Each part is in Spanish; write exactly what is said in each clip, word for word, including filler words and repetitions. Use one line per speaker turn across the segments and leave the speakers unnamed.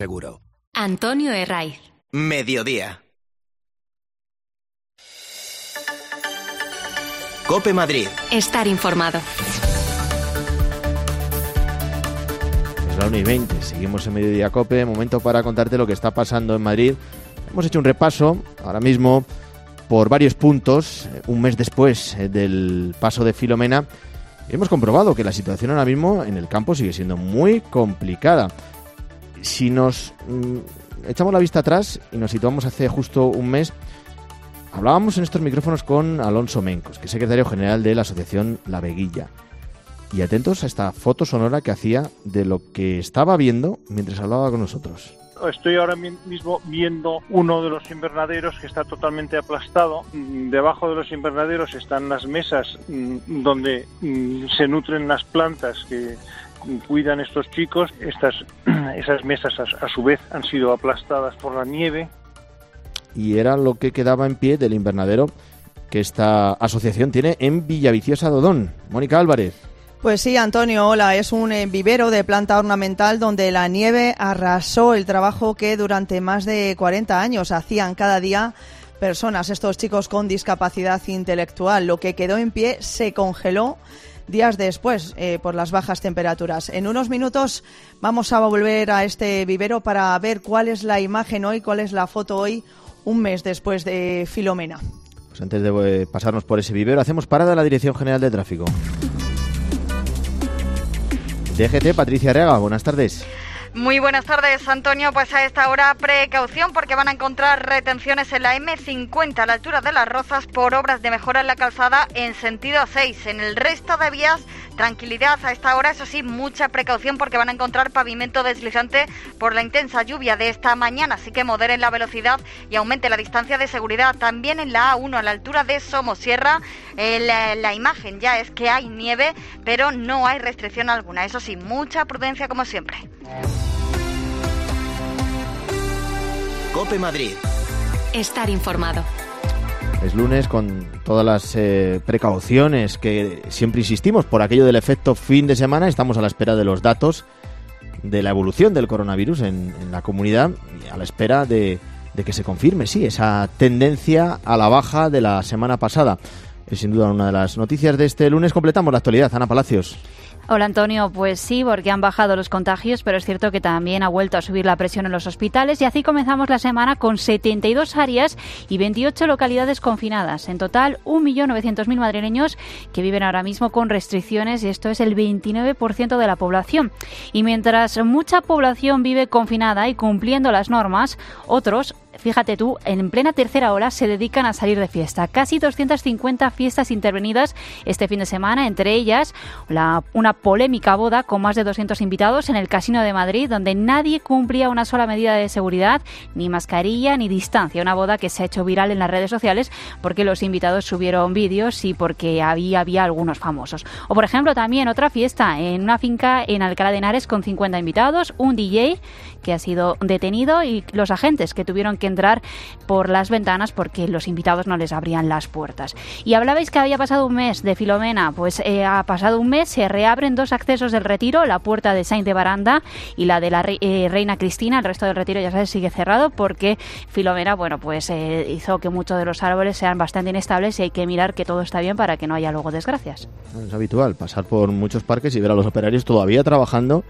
Seguro.
Antonio Herraiz.
Mediodía. COPE Madrid.
Estar informado.
Es la una y veinte, seguimos en Mediodía COPE, momento para contarte lo que está pasando en Madrid. Hemos hecho un repaso ahora mismo por varios puntos, un mes después del paso de Filomena, y hemos comprobado que la situación ahora mismo en el campo sigue siendo muy complicada. Si nos mmm, echamos la vista atrás y nos situamos hace justo un mes, hablábamos en estos micrófonos con Alonso Mencos, que es secretario general de la asociación La Veguilla. Y atentos a esta foto sonora que hacía de lo que estaba viendo mientras hablaba con nosotros.
Estoy ahora mismo viendo uno de los invernaderos que está totalmente aplastado. Debajo de los invernaderos están las mesas donde se nutren las plantas que cuidan estos chicos. Estas, esas mesas a, a su vez han sido aplastadas por la nieve.
Y era lo que quedaba en pie del invernadero que esta asociación tiene en Villaviciosa de Odón. Mónica Álvarez.
Pues sí, Antonio, hola. Es un vivero de planta ornamental donde la nieve arrasó el trabajo que durante más de cuarenta años hacían cada día personas, estos chicos con discapacidad intelectual. Lo que quedó en pie se congeló días después eh, por las bajas temperaturas. En unos minutos vamos a volver a este vivero para ver cuál es la imagen hoy, cuál es la foto hoy, un mes después de Filomena.
Pues antes de pasarnos por ese vivero, hacemos parada a la Dirección General de Tráfico. D G T, Patricia Arriaga, buenas tardes.
Muy buenas tardes, Antonio. Pues a esta hora precaución porque van a encontrar retenciones en la eme cincuenta a la altura de Las Rozas por obras de mejora en la calzada en sentido seis. En el resto de vías, tranquilidad a esta hora, eso sí, mucha precaución porque van a encontrar pavimento deslizante por la intensa lluvia de esta mañana, así que moderen la velocidad y aumente la distancia de seguridad. También en la A uno a la altura de Somosierra, eh, la, la imagen ya es que hay nieve, pero no hay restricción alguna. Eso sí, mucha prudencia como siempre.
COPE Madrid.
Estar informado.
Es lunes con todas las eh, precauciones que siempre insistimos por aquello del efecto fin de semana. Estamos a la espera de los datos de la evolución del coronavirus en, en la comunidad y a la espera de, de que se confirme, sí, esa tendencia a la baja de la semana pasada. Es sin duda una de las noticias de este lunes. Completamos la actualidad. Ana Palacios.
Hola, Antonio. Pues sí, porque han bajado los contagios, pero es cierto que también ha vuelto a subir la presión en los hospitales y así comenzamos la semana con setenta y dos áreas y veintiocho localidades confinadas. En total, un millón novecientos mil madrileños que viven ahora mismo con restricciones y esto es el veintinueve por ciento de la población. Y mientras mucha población vive confinada y cumpliendo las normas, otros, fíjate tú, en plena tercera ola se dedican a salir de fiesta. Casi doscientas cincuenta fiestas intervenidas este fin de semana, entre ellas la, una polémica boda con más de doscientos invitados en el Casino de Madrid, donde nadie cumplía una sola medida de seguridad, ni mascarilla ni distancia. Una boda que se ha hecho viral en las redes sociales porque los invitados subieron vídeos y porque había, había algunos famosos. O, por ejemplo, también otra fiesta en una finca en Alcalá de Henares con cincuenta invitados, un D J que ha sido detenido y los agentes que tuvieron que entrar por las ventanas porque los invitados no les abrían las puertas. Y hablabais que había pasado un mes de Filomena, pues eh, ha pasado un mes, se reabren dos accesos del Retiro, la puerta de Sainz de Baranda y la de la re, eh, Reina Cristina. El resto del Retiro, ya sabes, sigue cerrado porque Filomena, bueno, pues eh, hizo que muchos de los árboles sean bastante inestables y hay que mirar que todo está bien para que no haya luego desgracias.
Es habitual pasar por muchos parques y ver a los operarios todavía trabajando,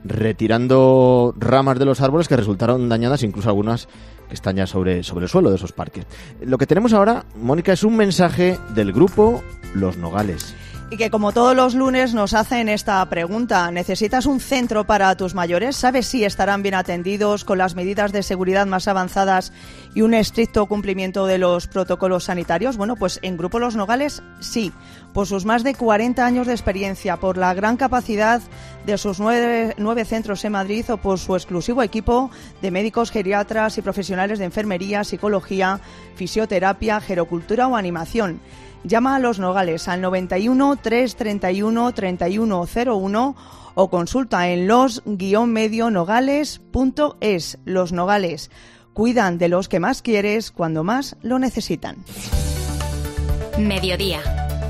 retirando ramas de los árboles que resultaron dañadas, incluso algunas que están ya sobre, sobre el suelo de esos parques. Lo que tenemos ahora, Mónica, es un mensaje del grupo Los Nogales.
Y que como todos los lunes nos hacen esta pregunta: ¿necesitas un centro para tus mayores? ¿Sabes si estarán bien atendidos con las medidas de seguridad más avanzadas y un estricto cumplimiento de los protocolos sanitarios? Bueno, pues en Grupo Los Nogales sí, por sus más de cuarenta años de experiencia, por la gran capacidad de sus nueve, nueve centros en Madrid o por su exclusivo equipo de médicos, geriatras y profesionales de enfermería, psicología, fisioterapia, gerocultura o animación. Llama a Los Nogales al noventa y uno, trescientos treinta y uno, treinta y uno cero uno o consulta en los guion medio nogales punto es. Los Nogales cuidan de los que más quieres cuando más lo necesitan.
Mediodía.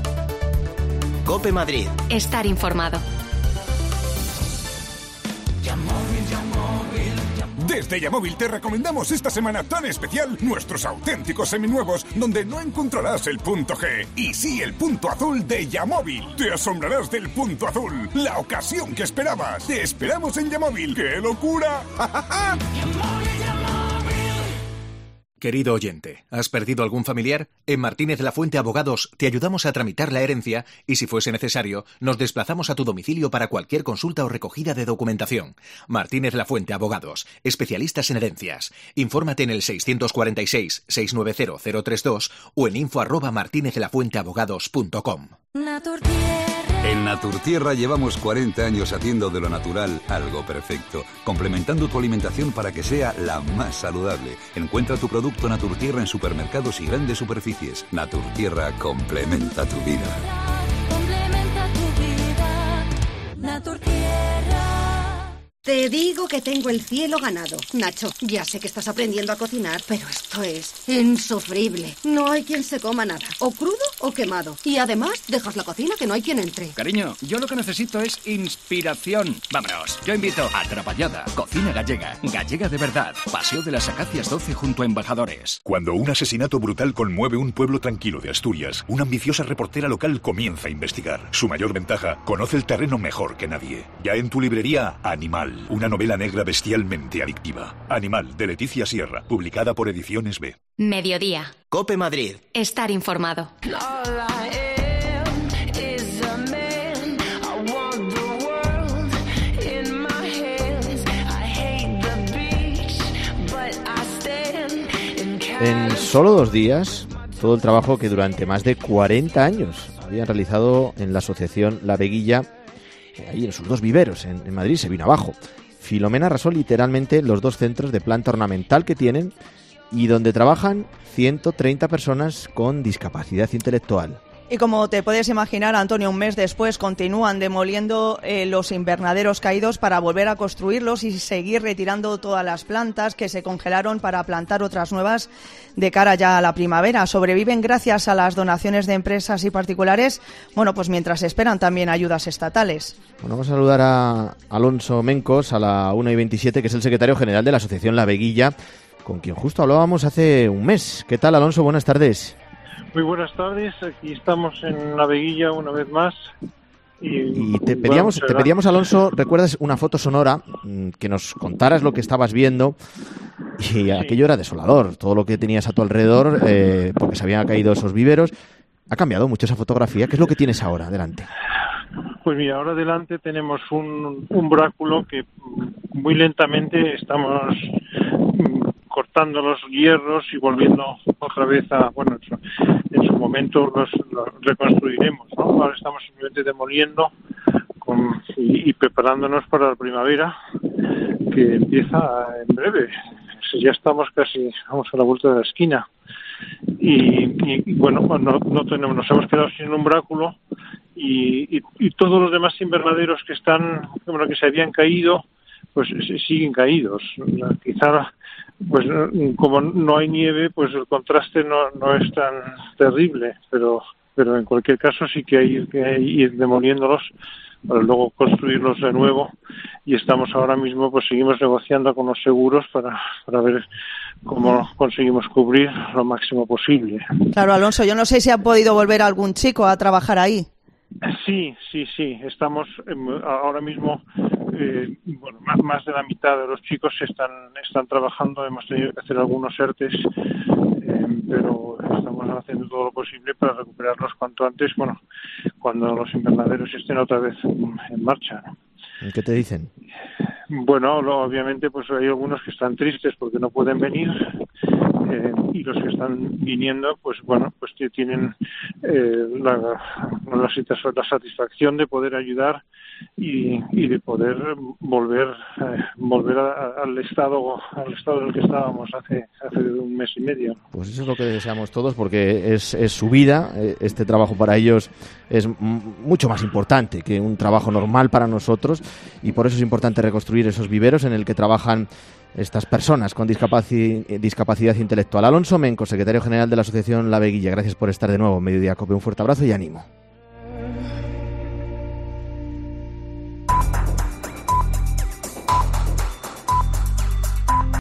COPE Madrid.
Estar informado.
De Desde Yamóvil te recomendamos esta semana tan especial nuestros auténticos seminuevos, donde no encontrarás el punto G y sí el punto azul de Yamóvil. Te asombrarás del punto azul, la ocasión que esperabas. Te esperamos en Yamóvil. ¡Qué locura!
Querido oyente, ¿has perdido algún familiar? En Martínez La Fuente Abogados te ayudamos a tramitar la herencia y, si fuese necesario, nos desplazamos a tu domicilio para cualquier consulta o recogida de documentación. Martínez La Fuente Abogados, especialistas en herencias. Infórmate en el seiscientos cuarenta y seis, seiscientos noventa, cero treinta y dos o en info arroba martinezlafuenteabogados punto com.
En Naturtierra llevamos cuarenta años haciendo de lo natural algo perfecto, complementando tu alimentación para que sea la más saludable. Encuentra tu producto Naturtierra en supermercados y grandes superficies. Naturtierra complementa tu vida.
Complementa tu vida. Naturtierra. Te digo que tengo el cielo ganado. Nacho, ya sé que estás aprendiendo a cocinar, pero esto es insufrible. No hay quien se coma nada, o crudo o quemado. Y además, dejas la cocina que no hay quien entre.
Cariño, yo lo que necesito es inspiración. Vámonos, yo invito a Trapallada, cocina gallega. Gallega de verdad. Paseo de las Acacias doce junto a Embajadores.
Cuando un asesinato brutal conmueve un pueblo tranquilo de Asturias, una ambiciosa reportera local comienza a investigar. Su mayor ventaja, conoce el terreno mejor que nadie. Ya en tu librería, Animal. Una novela negra bestialmente adictiva. Animal, de Leticia Sierra, publicada por Ediciones B.
Mediodía.
COPE Madrid.
Estar informado.
En solo dos días, todo el trabajo que durante más de cuarenta años habían realizado en la asociación La Veguilla, ahí en sus dos viveros, en, en Madrid, se vino abajo. Filomena arrasó literalmente los dos centros de planta ornamental que tienen y donde trabajan ciento treinta personas con discapacidad intelectual.
Y como te puedes imaginar, Antonio, un mes después continúan demoliendo eh, los invernaderos caídos para volver a construirlos y seguir retirando todas las plantas que se congelaron para plantar otras nuevas de cara ya a la primavera. Sobreviven gracias a las donaciones de empresas y particulares, bueno, pues mientras esperan también ayudas estatales.
Bueno, vamos a saludar a Alonso Mencos, a la una y veintisiete, que es el secretario general de la asociación La Veguilla, con quien justo hablábamos hace un mes. ¿Qué tal, Alonso? Buenas tardes.
Muy buenas tardes, aquí estamos en La Veguilla una vez más. Y,
y te pedíamos, bueno, te pedíamos, Alonso, ¿recuerdas una foto sonora? Que nos contaras lo que estabas viendo. Y sí. Aquello era desolador, todo lo que tenías a tu alrededor, eh, porque se habían caído esos viveros. ¿Ha cambiado mucho esa fotografía? ¿Qué es lo que tienes ahora delante?
Pues mira, ahora delante tenemos un, un bráculo que muy lentamente estamos cortando los hierros y volviendo otra vez a, bueno, en su, en su momento los, los reconstruiremos, ¿no? Ahora estamos simplemente demoliendo con, y, y preparándonos para la primavera, que empieza en breve. Ya estamos casi, vamos a la vuelta de la esquina. Y, y, y bueno, no, no tenemos, nos hemos quedado sin un bráculo y, y, y todos los demás invernaderos que están, bueno, que se habían caído, pues siguen caídos. Quizá, pues como no hay nieve, pues el contraste no, no es tan terrible, pero pero en cualquier caso sí que hay que ir demoliéndolos para luego construirlos de nuevo, y estamos ahora mismo, pues seguimos negociando con los seguros para, para ver cómo conseguimos cubrir lo máximo posible.
Claro, Alonso, yo no sé si ha podido volver algún chico a trabajar ahí.
Sí, sí, sí. Estamos eh, ahora mismo, eh, bueno, más, más de la mitad de los chicos están están trabajando. Hemos tenido que hacer algunos ERTES, eh, pero estamos haciendo todo lo posible para recuperarlos cuanto antes. Bueno, cuando los invernaderos estén otra vez en, en marcha, ¿no?
¿Qué te dicen?
Bueno, lo, obviamente, pues hay algunos que están tristes porque no pueden venir, eh, y los que están viniendo, pues bueno, pues tienen eh, la, la, la satisfacción de poder ayudar y, y de poder volver eh, volver a, a, al estado al estado en el que estábamos hace hace un mes y medio.
Pues eso es lo que deseamos todos, porque es, es su vida. Este trabajo para ellos es m- mucho más importante que un trabajo normal para nosotros, y por eso es importante reconstruir esos viveros en el que trabajan estas personas con discapaci- discapacidad intelectual. Alonso Menco, secretario general de la asociación La Veguilla, gracias por estar de nuevo en Mediodía Cope. Un fuerte abrazo y ánimo.